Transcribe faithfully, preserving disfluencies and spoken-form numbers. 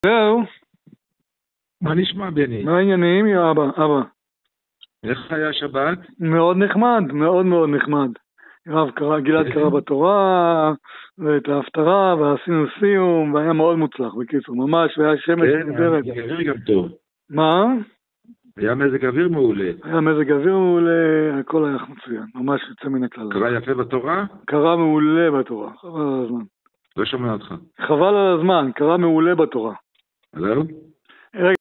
זהו. מה נשמע בני? מה העניינים, יא אבא? אבא. איך היה שבת? מאוד נחמד, מאוד מאוד נחמד. רב קרא, גלעד קרא בתורה, ואת ההפטרה, ועשינו סיום, והיה מאוד מוצלח, בקיצור, ממש, והיה שמש נהדרת. כן, היה מזג אוויר גם טוב. מה? היה מזג אוויר מעולה. היה מזג אוויר מעולה, הכל היה מצוין, ממש יוצא מן הכלל. קרא יפה בתורה? קרא מעולה בתורה, חבל על הזמן. לא שומע אותך. חבל על הזמן, קרא מעולה בתורה. זהו?